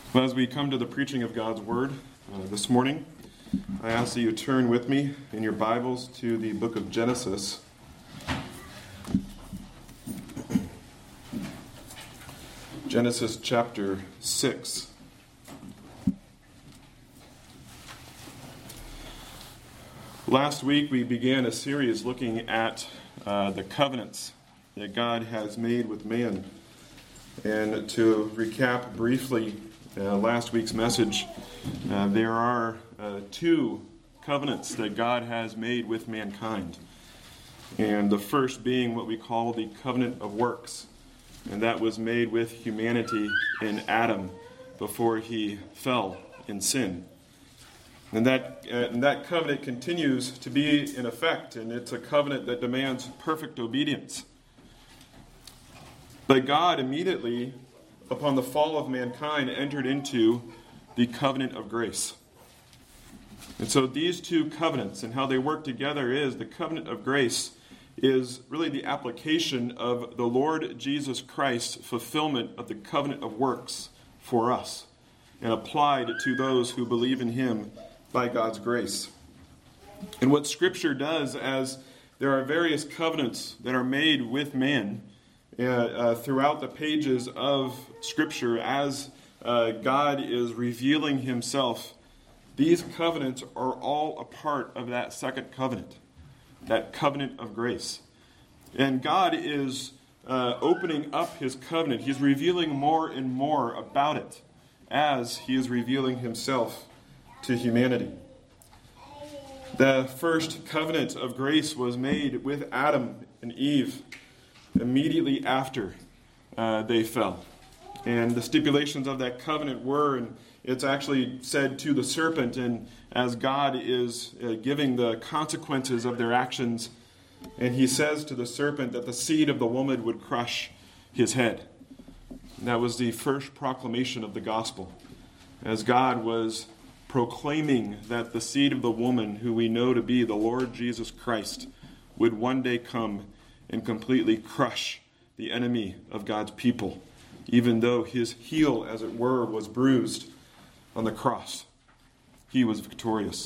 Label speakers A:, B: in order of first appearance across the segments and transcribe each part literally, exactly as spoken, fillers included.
A: Well, as we come to the preaching of God's Word uh, this morning, I ask that you turn with me in your Bibles to the book of Genesis. Genesis chapter six. Last week we began a series looking at uh, the covenants that God has made with man. And to recap briefly uh, last week's message, uh, there are uh, two covenants that God has made with mankind. And the first being what we call the covenant of works. And that was made with humanity in Adam before he fell in sin. And that, uh, and that covenant continues to be in effect, and it's a covenant that demands perfect obedience. But God immediately, upon the fall of mankind, entered into the covenant of grace. And so these two covenants and how they work together is the covenant of grace is really the application of the Lord Jesus Christ's fulfillment of the covenant of works for us and applied to those who believe in him by God's grace. And what Scripture does, as there are various covenants that are made with man uh, uh, throughout the pages of Scripture, as uh, God is revealing himself, these covenants are all a part of that second covenant, that covenant of grace. And God is uh, opening up his covenant. He's revealing more and more about it as he is revealing himself to humanity. The first covenant of grace was made with Adam and Eve immediately after uh, they fell. And the stipulations of that covenant were, and it's actually said to the serpent, and as God is uh, giving the consequences of their actions, and he says to the serpent that the seed of the woman would crush his head. And that was the first proclamation of the gospel, as God was proclaiming that the seed of the woman, who we know to be the Lord Jesus Christ, would one day come and completely crush the enemy of God's people, even though his heel, as it were, was bruised on the cross. He was victorious.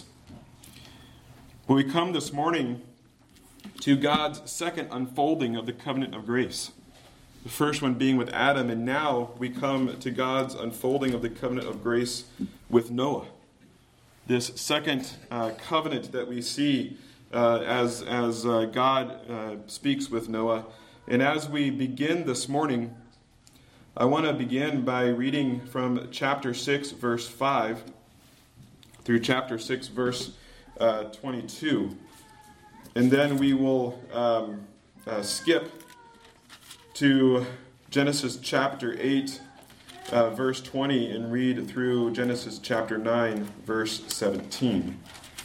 A: When we come this morning to God's second unfolding of the covenant of grace, the first one being with Adam, and now we come to God's unfolding of the covenant of grace with Noah. This second uh, covenant that we see uh, as, as uh, God uh, speaks with Noah. And as we begin this morning, I want to begin by reading from chapter six, verse five, through chapter six, verse uh, twenty-two. And then we will um, uh, skip to Genesis chapter eight, uh, verse twenty, and read through Genesis chapter nine, verse seventeen.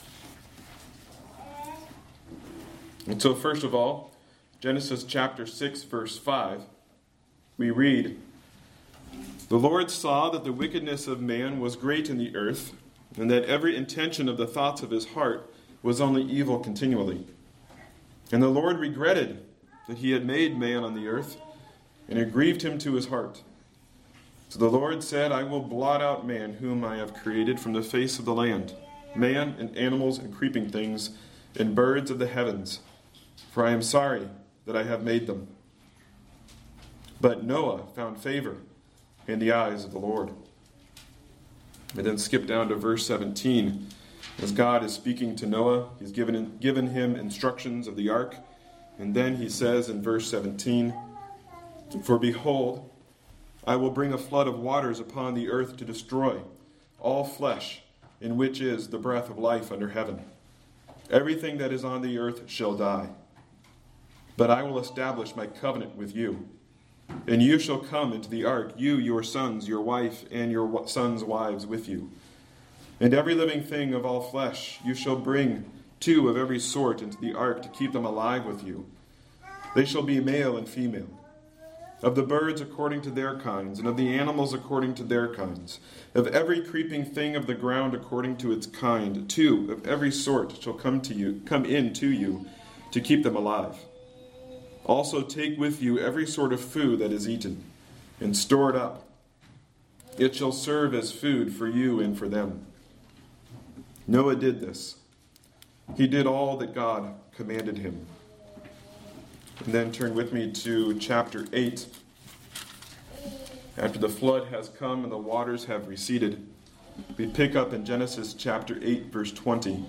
A: And so first of all, Genesis chapter six, verse five, we read, "The Lord saw that the wickedness of man was great in the earth, and that every intention of the thoughts of his heart was only evil continually. And the Lord regretted that he had made man on the earth, and it grieved him to his heart. So the Lord said, I will blot out man whom I have created from the face of the land, man and animals and creeping things, and birds of the heavens, for I am sorry that I have made them. But Noah found favor in the eyes of the Lord." And then skip down to verse seventeen. As God is speaking to Noah, he's given, given him instructions of the ark. And then he says in verse seventeen, "For behold, I will bring a flood of waters upon the earth to destroy all flesh, in which is the breath of life under heaven. Everything that is on the earth shall die. But I will establish my covenant with you. And you shall come into the ark, you, your sons, your wife, and your sons' wives with you. And every living thing of all flesh you shall bring two of every sort into the ark to keep them alive with you. They shall be male and female. Of the birds according to their kinds, and of the animals according to their kinds. Of every creeping thing of the ground according to its kind, two of every sort shall come to you, come in to you to keep them alive. Also take with you every sort of food that is eaten, and store it up. It shall serve as food for you and for them. Noah did this. He did all that God commanded him. And then turn with me to chapter eight. After the flood has come and the waters have receded, we pick up in Genesis chapter eight, verse twenty.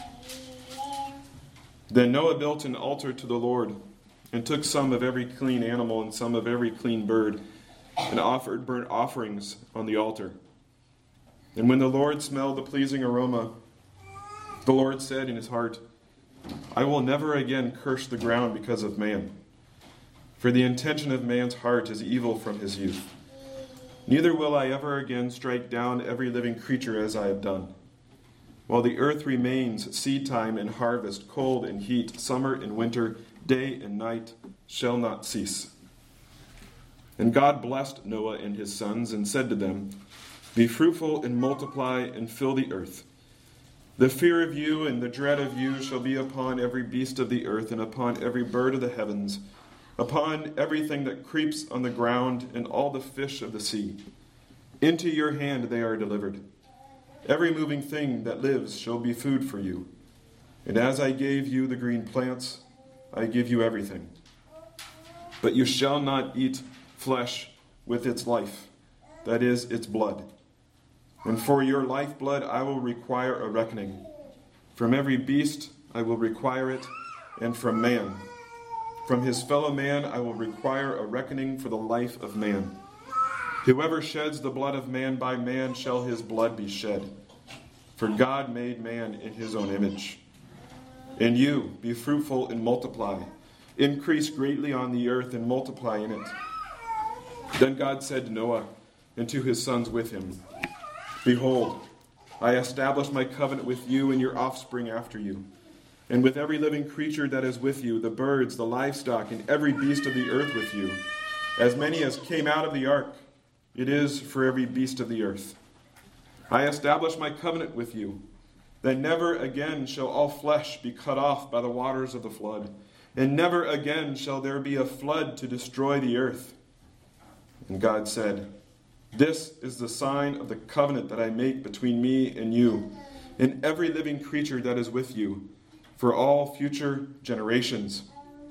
A: Then Noah built an altar to the Lord, and took some of every clean animal and some of every clean bird, and offered burnt offerings on the altar. And when the Lord smelled the pleasing aroma, the Lord said in his heart, I will never again curse the ground because of man, for the intention of man's heart is evil from his youth. Neither will I ever again strike down every living creature as I have done. While the earth remains, seed time and harvest, cold and heat, summer and winter, day and night shall not cease. And God blessed Noah and his sons and said to them, Be fruitful and multiply and fill the earth. The fear of you and the dread of you shall be upon every beast of the earth and upon every bird of the heavens, upon everything that creeps on the ground and all the fish of the sea. Into your hand they are delivered. Every moving thing that lives shall be food for you. And as I gave you the green plants, I give you everything. But you shall not eat flesh with its life, that is, its blood. And for your lifeblood I will require a reckoning. From every beast I will require it, and from man. From his fellow man I will require a reckoning for the life of man. Whoever sheds the blood of man, by man shall his blood be shed. For God made man in his own image. And you, be fruitful and multiply. Increase greatly on the earth and multiply in it. Then God said to Noah and to his sons with him, Behold, I establish my covenant with you and your offspring after you, and with every living creature that is with you, the birds, the livestock, and every beast of the earth with you, as many as came out of the ark. It is for every beast of the earth. I establish my covenant with you, that never again shall all flesh be cut off by the waters of the flood, and never again shall there be a flood to destroy the earth. And God said, This is the sign of the covenant that I make between me and you, and every living creature that is with you, for all future generations.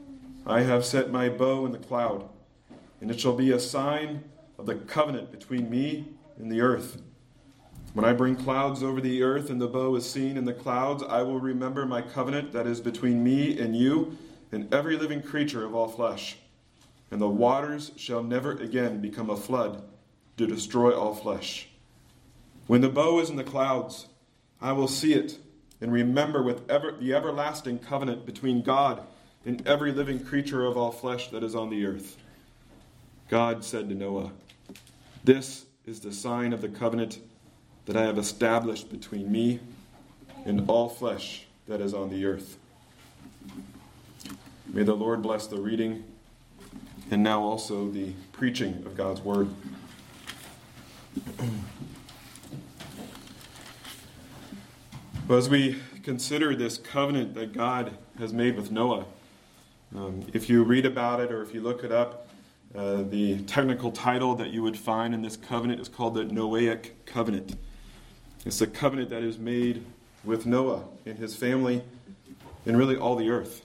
A: I have set my bow in the cloud, and it shall be a sign of the covenant between me and the earth. When I bring clouds over the earth and the bow is seen in the clouds, I will remember my covenant that is between me and you and every living creature of all flesh. And the waters shall never again become a flood to destroy all flesh. When the bow is in the clouds, I will see it and remember with ever, the everlasting covenant between God and every living creature of all flesh that is on the earth. God said to Noah, This is the sign of the covenant that I have established between me and all flesh that is on the earth. May the Lord bless the reading and now also the preaching of God's word. Well, as we consider this covenant that God has made with Noah, um, if you read about it or if you look it up, uh, the technical title that you would find in this covenant is called the Noahic covenant. It's a covenant that is made with Noah and his family and really all the earth.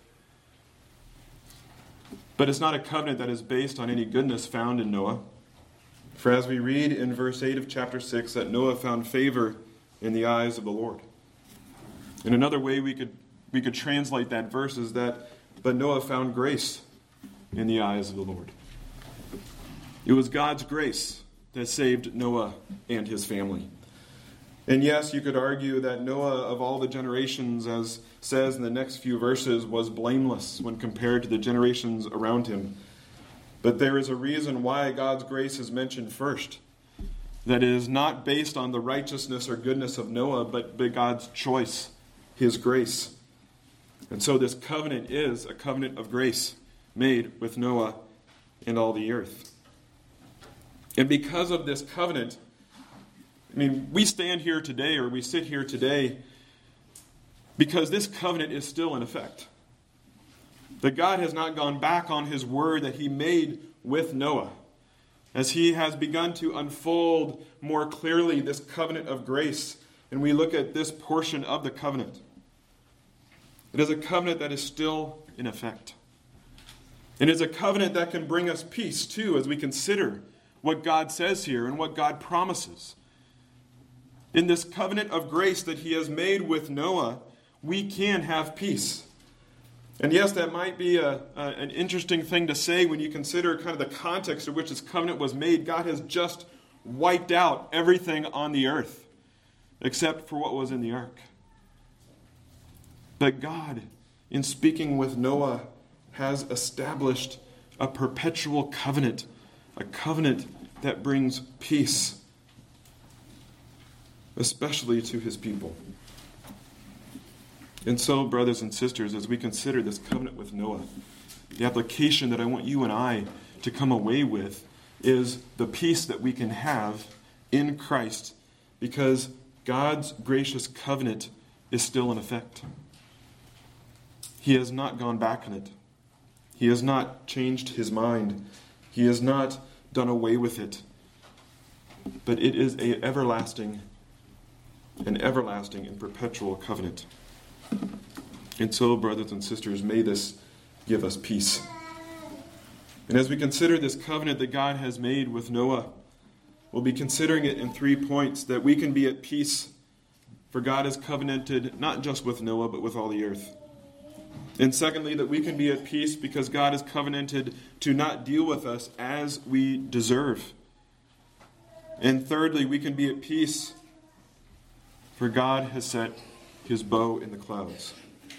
A: But it's not a covenant that is based on any goodness found in Noah. For as we read in verse eight of chapter six, that Noah found favor in the eyes of the Lord. In another way we could we could translate that verse is that, but Noah found grace in the eyes of the Lord. It was God's grace that saved Noah and his family. And yes, you could argue that Noah, of all the generations, as says in the next few verses, was blameless when compared to the generations around him. But there is a reason why God's grace is mentioned first. That it is not based on the righteousness or goodness of Noah, but by God's choice, his grace. And so this covenant is a covenant of grace made with Noah and all the earth. And because of this covenant, I mean, we stand here today, or we sit here today, because this covenant is still in effect. That God has not gone back on his word that he made with Noah. as he has begun to unfold more clearly this covenant of grace, and we look at this portion of the covenant. It is a covenant that is still in effect. It is a covenant that can bring us peace, too, as we consider what God says here and what God promises. In this covenant of grace that he has made with Noah, we can have peace. And yes, that might be a, a, an interesting thing to say when you consider kind of the context in which this covenant was made. God has just wiped out everything on the earth except for what was in the ark. But God, in speaking with Noah, has established a perpetual covenant, a covenant that brings peace, especially to his people. And so, brothers and sisters, as we consider this covenant with Noah, the application that I want you and I to come away with is the peace that we can have in Christ, because God's gracious covenant is still in effect. He has not gone back on it. He has not changed his mind. He has not done away with it. But it is an everlasting, an everlasting and perpetual covenant. And so, brothers and sisters, may this give us peace. And as we consider this covenant that God has made with Noah, we'll be considering it in three points: that we can be at peace, for God has covenanted not just with Noah, but with all the earth. And secondly, that we can be at peace because God has covenanted to not deal with us as we deserve. And thirdly, we can be at peace for God has set his bow in the clouds.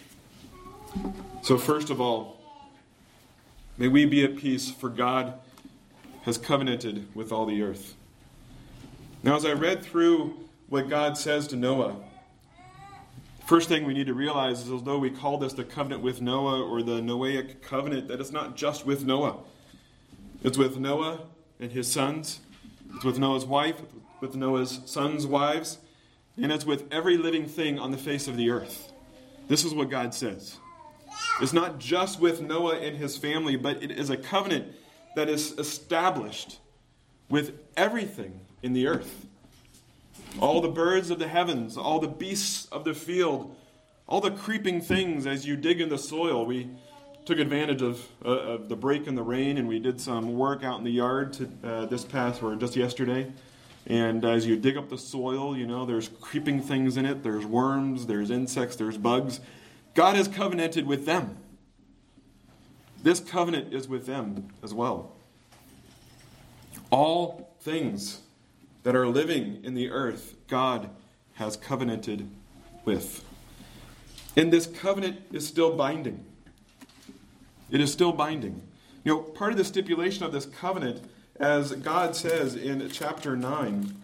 A: So first of all, may we be at peace, for God has covenanted with all the earth. Now, as I read through what God says to Noah, first thing we need to realize is, although we call this the covenant with Noah or the Noahic covenant, that it's not just with Noah. It's with Noah and his sons. It's with Noah's wife, with Noah's sons' wives, and it's with every living thing on the face of the earth. This is what God says. It's not just with Noah and his family, but it is a covenant that is established with everything in the earth. All the birds of the heavens, all the beasts of the field, all the creeping things as you dig in the soil. We took advantage of, uh, of the break in the rain, and we did some work out in the yard to, uh, this past, or just yesterday. And as you dig up the soil, you know, there's creeping things in it. There's worms, there's insects, there's bugs. God has covenanted with them. This covenant is with them as well. All things that are living in the earth, God has covenanted with. And this covenant is still binding. It is still binding. You know, part of the stipulation of this covenant, as God says in chapter nine,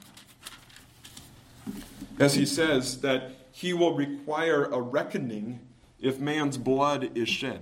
A: as he says that he will require a reckoning if man's blood is shed.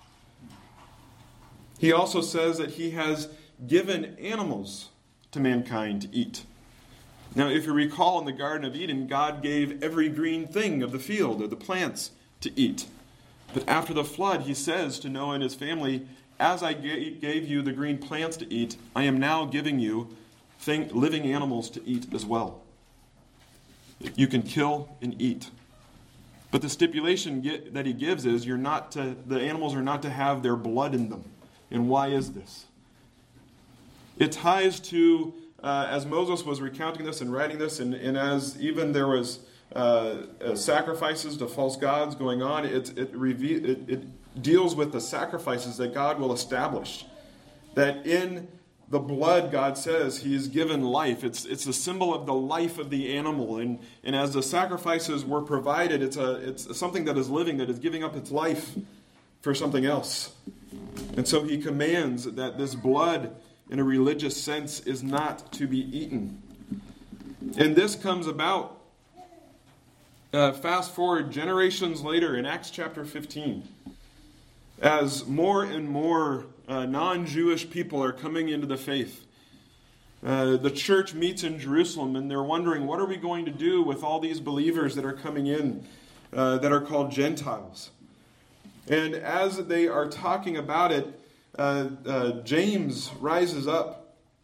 A: He also says that he has given animals to mankind to eat. Now, if you recall, in the Garden of Eden, God gave every green thing of the field, or the plants, to eat. But after the flood, he says to Noah and his family, as I gave you the green plants to eat, I am now giving you thing, living animals to eat as well. You can kill and eat. But the stipulation get, that he gives is you're not to, the animals are not to have their blood in them. And why is this? It ties to, uh, as Moses was recounting this and writing this, and, and as even there was uh, uh, sacrifices to false gods going on, it, it, reve- it, it deals with the sacrifices that God will establish. That in the blood, God says, he is given life. It's it's a symbol of the life of the animal. And, and as the sacrifices were provided, it's a it's something that is living, that is giving up its life for something else. And so he commands that this blood, in a religious sense, is not to be eaten. And this comes about, uh, fast forward generations later in Acts chapter fifteen, as more and more uh, non-Jewish people are coming into the faith. Uh, the church meets in Jerusalem, and they're wondering, what are we going to do with all these believers that are coming in uh, that are called Gentiles? And as they are talking about it, uh, uh, James rises up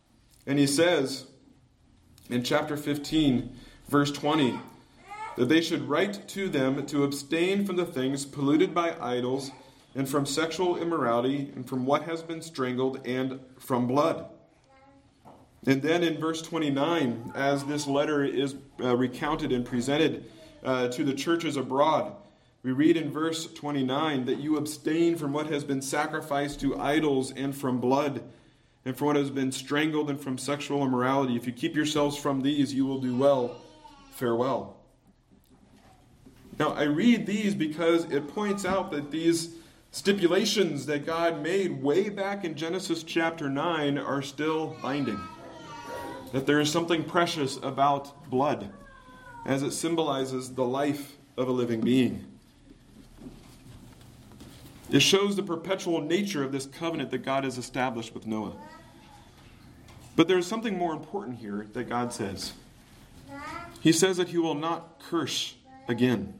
A: And he says in chapter fifteen, verse twenty, that they should write to them to abstain from the things polluted by idols, and from sexual immorality, and from what has been strangled, and from blood. And then in verse twenty-nine, as this letter is uh, recounted and presented uh, to the churches abroad, we read in verse twenty-nine that you abstain from what has been sacrificed to idols, and from blood, and from what has been strangled, and from sexual immorality. If you keep yourselves from these, you will do well. Farewell. Now, I read these because it points out that these stipulations that God made way back in Genesis chapter nine are still binding. That there is something precious about blood, as it symbolizes the life of a living being. It shows the perpetual nature of this covenant that God has established with Noah. But there is something more important here that God says. He says that he will not curse again.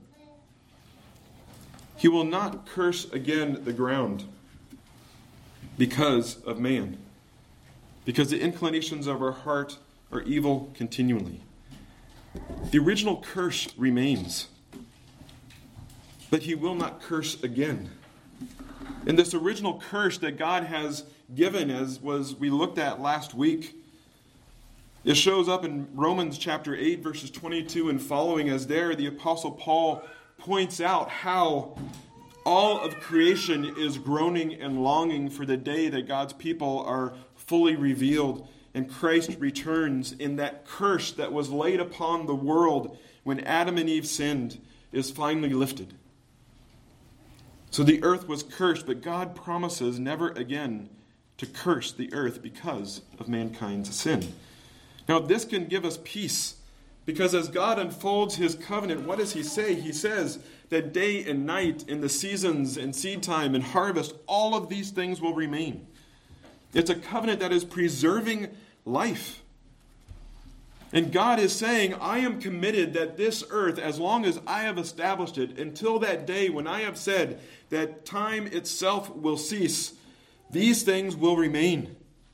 A: He will not curse again the ground because of man. Because the inclinations of our heart are evil continually. The original curse remains. But he will not curse again. And this original curse that God has given, as was we looked at last week, it shows up in Romans chapter eight, verses twenty-two and following, as there the Apostle Paul points out how all of creation is groaning and longing for the day that God's people are fully revealed and Christ returns, in that curse that was laid upon the world when Adam and Eve sinned is finally lifted. So the earth was cursed, but God promises never again to curse the earth because of mankind's sin. Now this can give us peace, because as God unfolds his covenant, what does he say? He says that day and night, in the seasons and seed time and harvest, all of these things will remain. It's a covenant that is preserving life. And God is saying, I am committed that this earth, as long as I have established it, until that day when I have said that time itself will cease, these things will remain.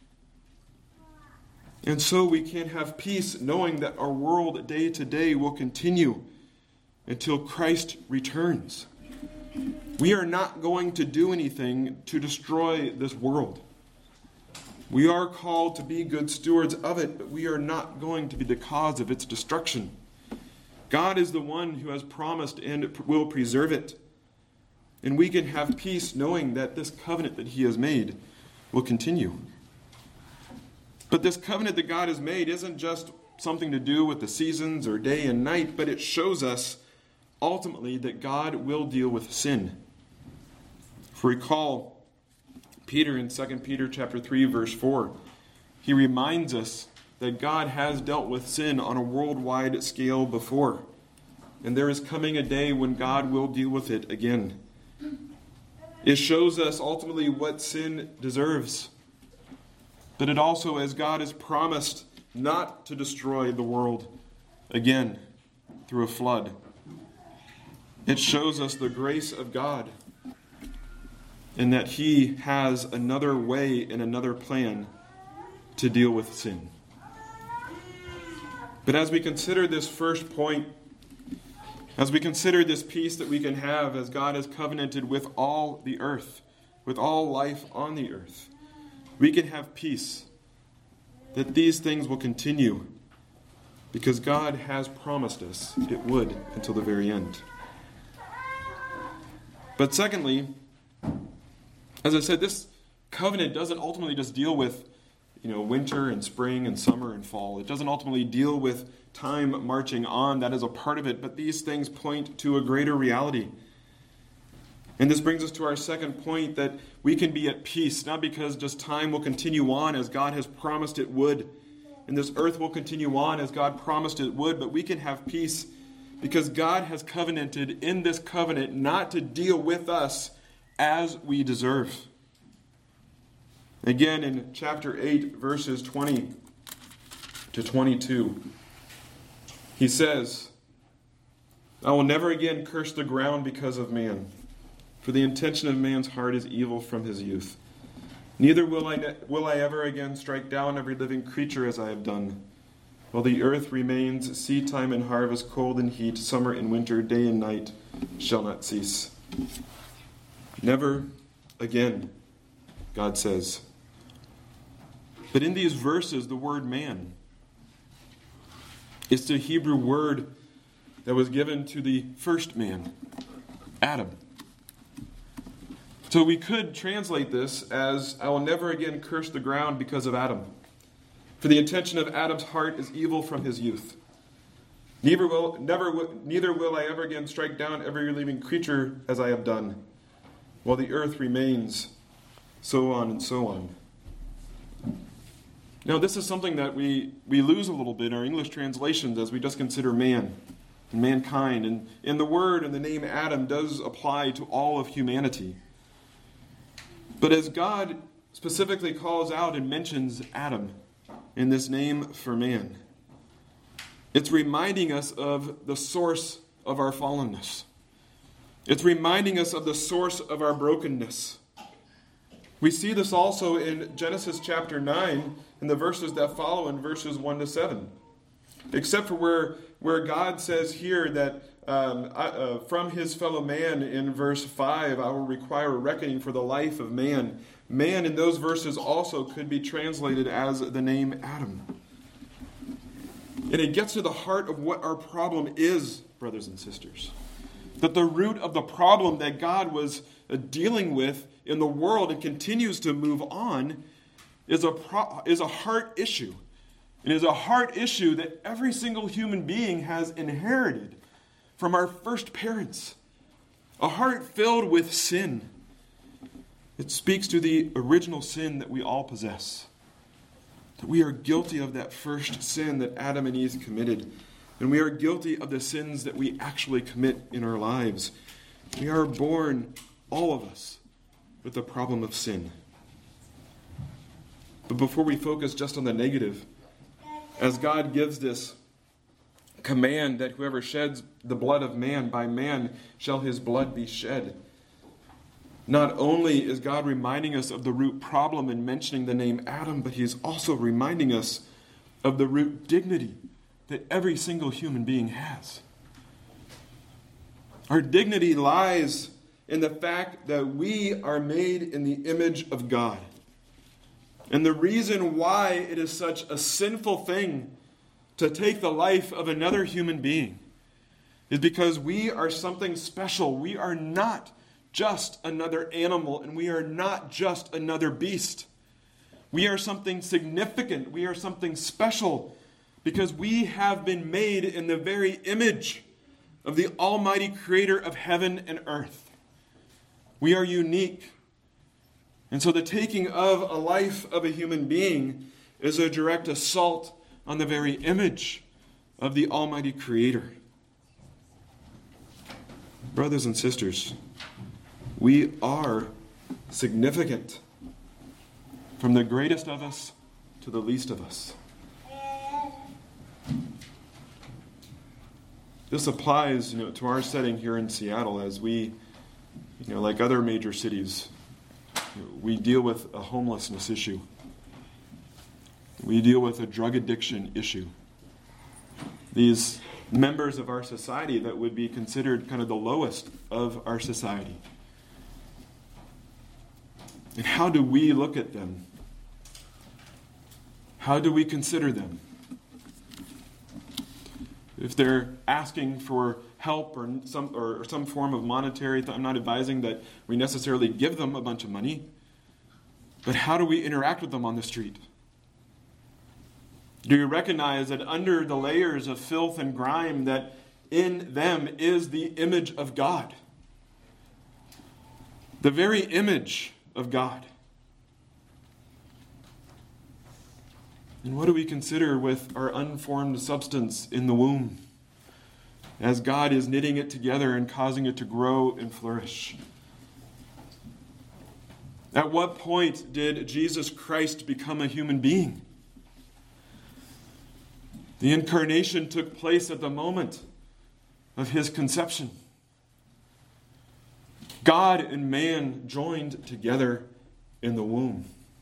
A: And so we can have peace knowing that our world day to day will continue until Christ returns. We are not going to do anything to destroy this world. We are called to be good stewards of it, but we are not going to be the cause of its destruction. God is the one who has promised and will preserve it. And we can have peace knowing that this covenant that he has made will continue. But this covenant that God has made isn't just something to do with the seasons or day and night, but it shows us ultimately that God will deal with sin. If we recall Peter in Second Peter chapter three, verse four, he reminds us that God has dealt with sin on a worldwide scale before. And there is coming a day when God will deal with it again. It shows us ultimately what sin deserves. But it also, as God has promised, not to destroy the world again through a flood. It shows us the grace of God, and that he has another way and another plan to deal with sin. But as we consider this first point, as we consider this peace that we can have as God has covenanted with all the earth, with all life on the earth, we can have peace that these things will continue because God has promised us it would until the very end. But secondly, as I said, this covenant doesn't ultimately just deal with, you know, winter and spring and summer and fall. It doesn't ultimately deal with time marching on. That is a part of it. But these things point to a greater reality. And this brings us to our second point, that we can be at peace, not because just time will continue on as God has promised it would, and this earth will continue on as God promised it would, but we can have peace because God has covenanted in this covenant not to deal with us as we deserve. Again, in chapter eight, verses twenty to twenty-two, he says, I will never again curse the ground because of man, for the intention of man's heart is evil from his youth. Neither will I, ne- will I ever again strike down every living creature as I have done. While the earth remains, seed time and harvest, cold and heat, summer and winter, day and night shall not cease. Never again, God says. But in these verses, the word man is the Hebrew word that was given to the first man, Adam. So we could translate this as, I will never again curse the ground because of Adam. For the intention of Adam's heart is evil from his youth. Neither will, never, neither will I ever again strike down every living creature as I have done. While the earth remains, so on and so on. Now, this is something that we, we lose a little bit in our English translations as we just consider man and mankind. And, and the word and the name Adam does apply to all of humanity. But as God specifically calls out and mentions Adam in this name for man, it's reminding us of the source of our fallenness. It's reminding us of the source of our brokenness. We see this also in Genesis chapter nine, in the verses that follow in verses one to seven. Except for where, where God says here that um, uh, from his fellow man in verse five, I will require a reckoning for the life of man. Man in those verses also could be translated as the name Adam. And it gets to the heart of what our problem is, brothers and sisters. That the root of the problem that God was uh, dealing with in the world and continues to move on is a pro- is a heart issue. It is a heart issue that every single human being has inherited from our first parents. A heart filled with sin. It speaks to the original sin that we all possess. That we are guilty of that first sin that Adam and Eve committed. And we are guilty of the sins that we actually commit in our lives. We are born, all of us, with the problem of sin. But before we focus just on the negative, as God gives this command that whoever sheds the blood of man, by man shall his blood be shed. Not only is God reminding us of the root problem in mentioning the name Adam, but he is also reminding us of the root dignity that every single human being has. Our dignity lies in the fact that we are made in the image of God. And the reason why it is such a sinful thing to take the life of another human being is because we are something special. We are not just another animal, and we are not just another beast. We are something significant. We are something special because we have been made in the very image of the Almighty Creator of heaven and earth. We are unique. And so the taking of a life of a human being is a direct assault on the very image of the Almighty Creator. Brothers and sisters, we are significant, from the greatest of us to the least of us. This applies, you know, to our setting here in Seattle as we, you know, like other major cities, you know, we deal with a homelessness issue. We deal with a drug addiction issue. These members of our society that would be considered kind of the lowest of our society. And how do we look at them? How do we consider them? If they're asking for help or some or some form of monetary, I'm not advising that we necessarily give them a bunch of money, but how do we interact with them on the street? Do you recognize that under the layers of filth and grime that in them is the image of God? The very image of God. And what do we consider with our unformed substance in the womb as God is knitting it together and causing it to grow and flourish? At what point did Jesus Christ become a human being? The incarnation took place at the moment of his conception. God and man joined together in the womb.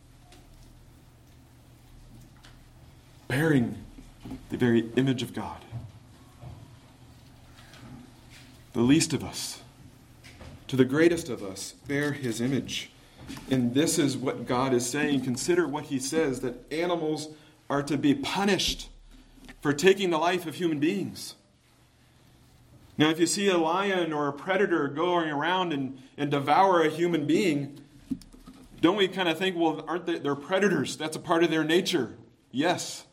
A: bearing the very image of God. The least of us, to the greatest of us, bear his image. And this is what God is saying. Consider what he says, that animals are to be punished for taking the life of human beings. Now, if you see a lion or a predator going around and, and devour a human being, don't we kind of think, well, aren't they, they're predators? That's a part of their nature. Yes.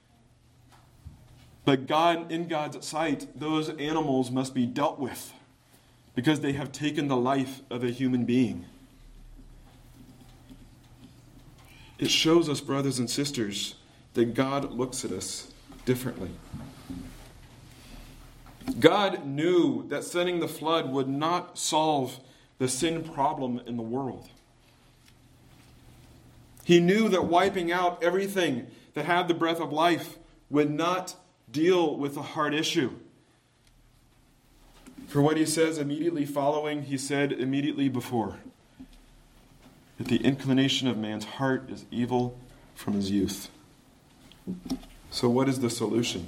A: But God, in God's sight, those animals must be dealt with because they have taken the life of a human being. It shows us, brothers and sisters, that God looks at us differently. God knew that sending the flood would not solve the sin problem in the world. He knew that wiping out everything that had the breath of life would not deal with the hard issue. For what he says immediately following, he said immediately before, that the inclination of man's heart is evil from his youth. So what is the solution?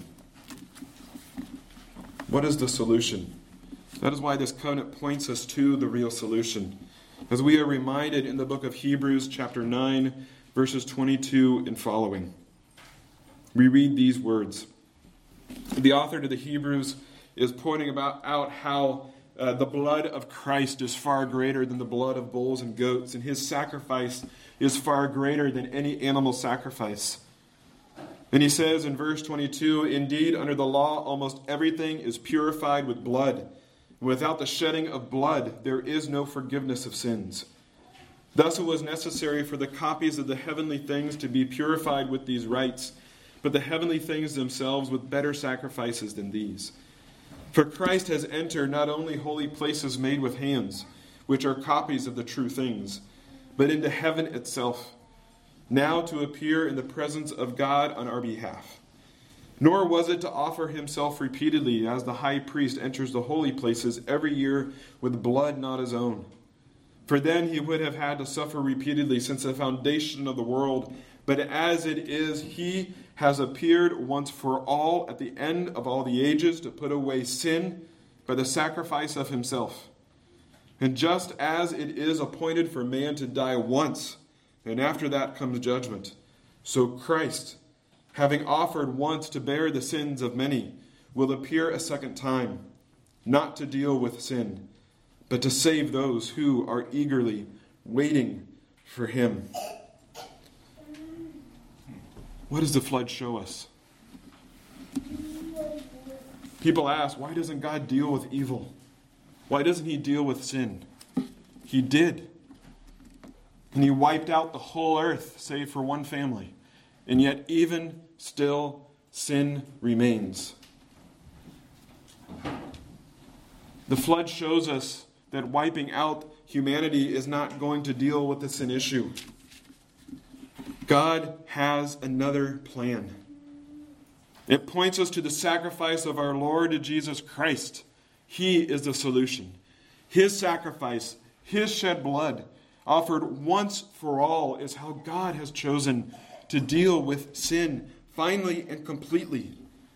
A: What is the solution? That is why this covenant points us to the real solution. As we are reminded in the book of Hebrews chapter nine, verses twenty-two and following. We read these words. The author to the Hebrews is pointing about out how uh, the blood of Christ is far greater than the blood of bulls and goats, and his sacrifice is far greater than any animal sacrifice. And he says in verse twenty-two, "Indeed, under the law, almost everything is purified with blood. Without the shedding of blood, there is no forgiveness of sins. Thus it was necessary for the copies of the heavenly things to be purified with these rites, but the heavenly things themselves with better sacrifices than these. For Christ has entered not only holy places made with hands, which are copies of the true things, but into heaven itself, now to appear in the presence of God on our behalf. Nor was it to offer himself repeatedly, as the high priest enters the holy places every year with blood not his own. For then he would have had to suffer repeatedly since the foundation of the world. But as it is, he has appeared once for all at the end of all the ages to put away sin by the sacrifice of himself. And just as it is appointed for man to die once, and after that comes judgment, so Christ, having offered once to bear the sins of many, will appear a second time, not to deal with sin, but to save those who are eagerly waiting for him." What does the flood show us? People ask, why doesn't God deal with evil? Why doesn't he deal with sin? He did. And he wiped out the whole earth, save for one family. And yet even still, sin remains. The flood shows us that wiping out humanity is not going to deal with the sin issue. God has another plan. It points us to the sacrifice of our Lord Jesus Christ. He is the solution. His sacrifice, his shed blood, offered once for all, is how God has chosen to deal with sin finally and completely.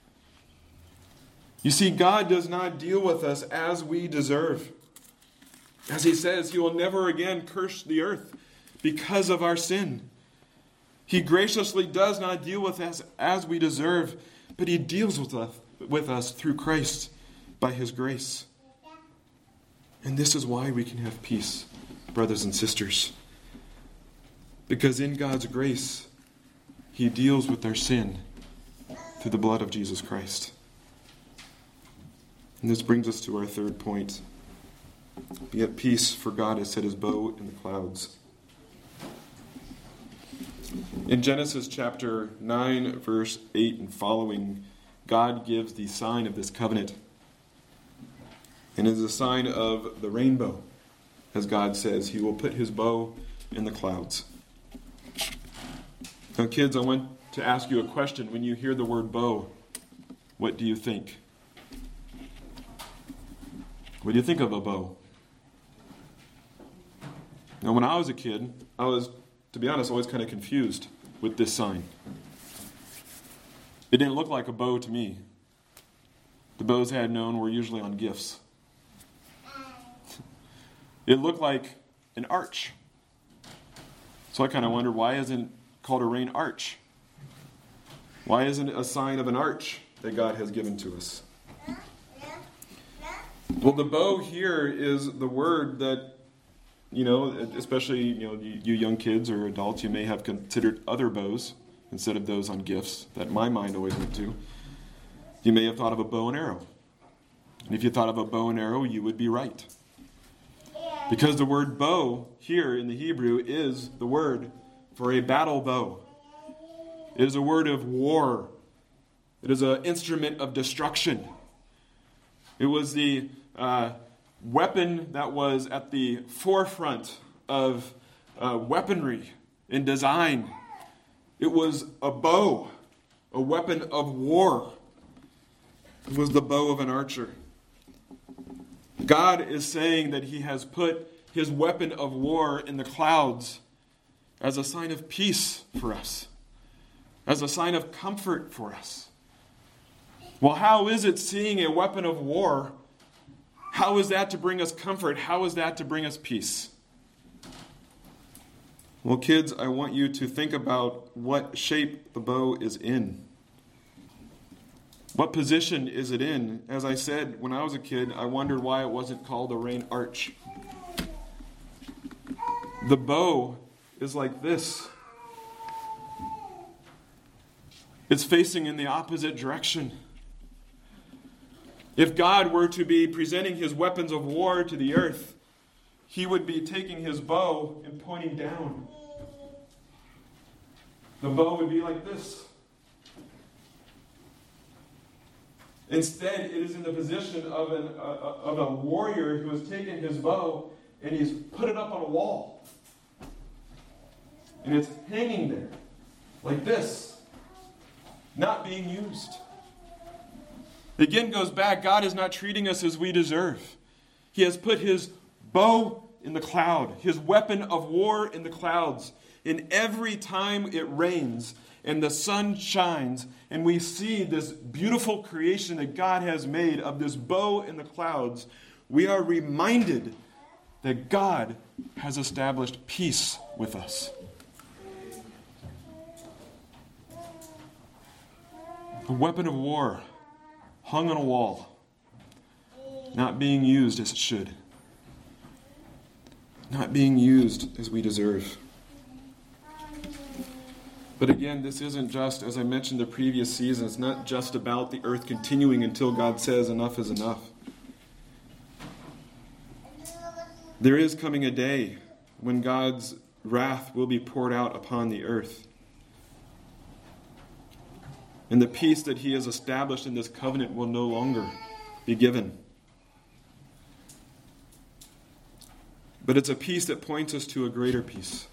A: You see, God does not deal with us as we deserve. As he says, he will never again curse the earth because of our sin. He graciously does not deal with us as we deserve, but he deals with us, with us through Christ by his grace. And this is why we can have peace, brothers and sisters. Because in God's grace, he deals with our sin through the blood of Jesus Christ. And this brings us to our third point. Be at peace, for God has set his bow in the clouds. In Genesis chapter nine, verse eight and following, God gives the sign of this covenant. And it is a sign of the rainbow. As God says, he will put his bow in the clouds. Now, kids, I want to ask you a question. When you hear the word bow, what do you think? What do you think of a bow? Now, when I was a kid, I was, to be honest, always kind of confused with this sign. It didn't look like a bow to me. The bows I had known were usually on gifts. It looked like an arch. So I kind of wondered, why isn't it called a rain arch? Why isn't it a sign of an arch that God has given to us? Well, the bow here is the word that, you know, especially, you know, you, you young kids or adults, you may have considered other bows instead of those on gifts that my mind always went to. You may have thought of a bow and arrow. And if you thought of a bow and arrow, you would be right. Because the word bow here in the Hebrew is the word for a battle bow. It is a word of war. It is an instrument of destruction. It was the uh, weapon that was at the forefront of uh, weaponry and design. It was a bow, a weapon of war. It was the bow of an archer. God is saying that he has put his weapon of war in the clouds as a sign of peace for us, as a sign of comfort for us. Well, how is it seeing a weapon of war? How is that to bring us comfort? How is that to bring us peace? Well, kids, I want you to think about what shape the bow is in. What position is it in? As I said, when I was a kid, I wondered why it wasn't called a rain arch. The bow is like this. It's facing in the opposite direction. If God were to be presenting his weapons of war to the earth, he would be taking his bow and pointing down. The bow would be like this. Instead, it is in the position of, an, uh, of a warrior who has taken his bow and he's put it up on a wall. And it's hanging there, like this, not being used. It again goes back, God is not treating us as we deserve. He has put his bow in the cloud, his weapon of war in the clouds. And every time it rains and the sun shines and we see this beautiful creation that God has made of this bow in the clouds, we are reminded that God has established peace with us. A weapon of war hung on a wall, not being used as it should, not being used as we deserve. But again, this isn't just, as I mentioned the previous season, it's not just about the earth continuing until God says enough is enough. There is coming a day when God's wrath will be poured out upon the earth. And the peace that he has established in this covenant will no longer be given. But it's a peace that points us to a greater peace.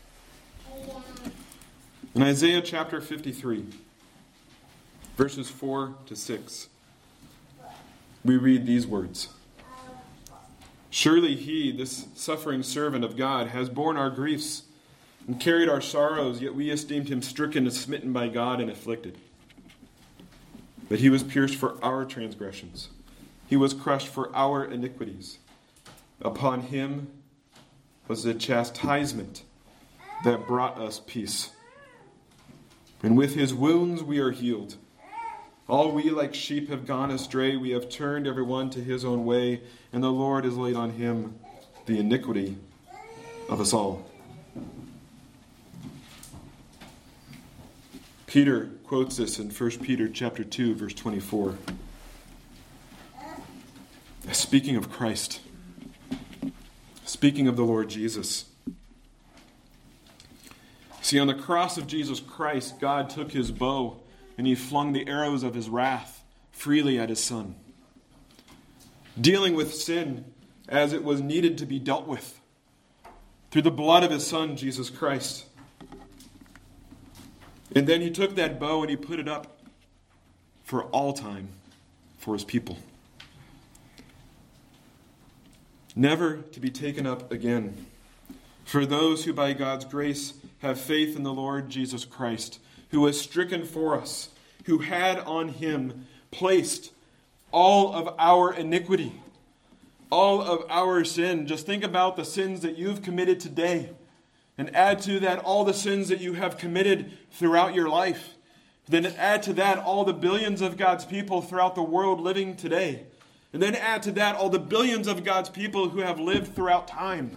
A: In Isaiah chapter fifty-three, verses four to six, we read these words. Surely he, this suffering servant of God, has borne our griefs and carried our sorrows, yet we esteemed him stricken and smitten by God and afflicted. But he was pierced for our transgressions. He was crushed for our iniquities. Upon him was the chastisement that brought us peace. And with his wounds we are healed. All we like sheep have gone astray. We have turned every one to his own way. And the Lord has laid on him the iniquity of us all. Peter quotes this in First Peter chapter two, verse twenty-four. Speaking of Christ. Speaking of the Lord Jesus. See, on the cross of Jesus Christ, God took his bow and he flung the arrows of his wrath freely at his Son, dealing with sin as it was needed to be dealt with through the blood of his Son, Jesus Christ. And then he took that bow and he put it up for all time for his people, never to be taken up again. For those who by God's grace have faith in the Lord Jesus Christ, who was stricken for us who had on him placed all of our iniquity, all of our sin. Just think about the sins that you've committed today, and add to that all the sins that you have committed throughout your life. Then add to that all the billions of God's people throughout the world living today. And then add to that all the billions of God's people who have lived throughout time.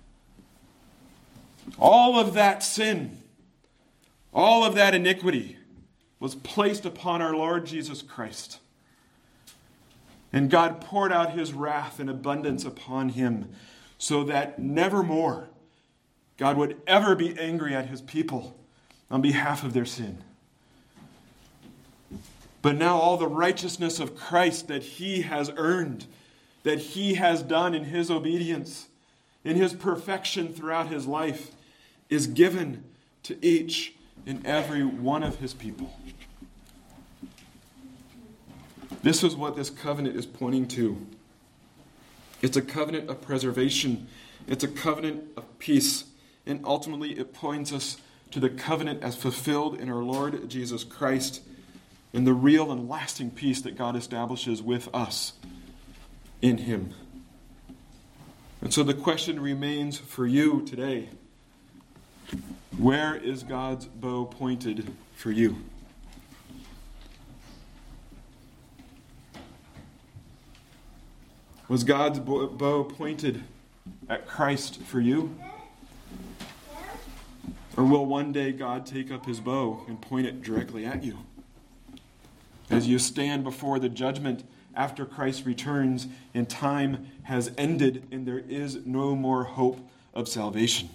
A: All of that sin, all of that iniquity was placed upon our Lord Jesus Christ. And God poured out his wrath in abundance upon him, so that nevermore God would ever be angry at his people on behalf of their sin. But now all the righteousness of Christ that he has earned, that he has done in his obedience, in his perfection throughout his life, is given to each and every one of his people. This is what this covenant is pointing to. It's a covenant of preservation. It's a covenant of peace. And ultimately it points us to the covenant as fulfilled in our Lord Jesus Christ, and the real and lasting peace that God establishes with us in him. And so the question remains for you today: where is God's bow pointed for you? Was God's bow pointed at Christ for you? Or will one day God take up his bow and point it directly at you? As you stand before the judgment after Christ returns and time has ended and there is no more hope of salvation.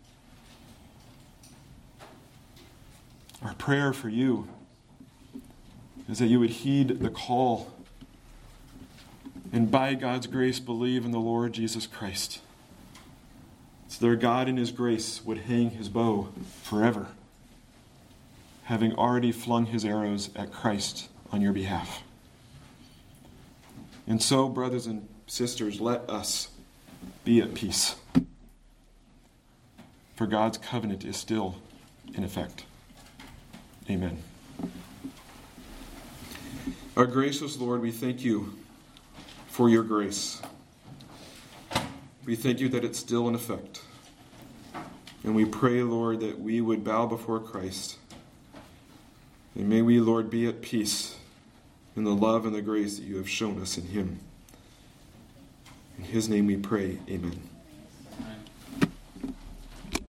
A: Our prayer for you is that you would heed the call and by God's grace believe in the Lord Jesus Christ, so that God in his grace would hang his bow forever, having already flung his arrows at Christ on your behalf. And so, brothers and sisters, let us be at peace, for God's covenant is still in effect. Amen. Our gracious Lord, we thank you for your grace. We thank you that it's still in effect. And we pray, Lord, that we would bow before Christ. And may we, Lord, be at peace in the love and the grace that you have shown us in him. In his name we pray, amen.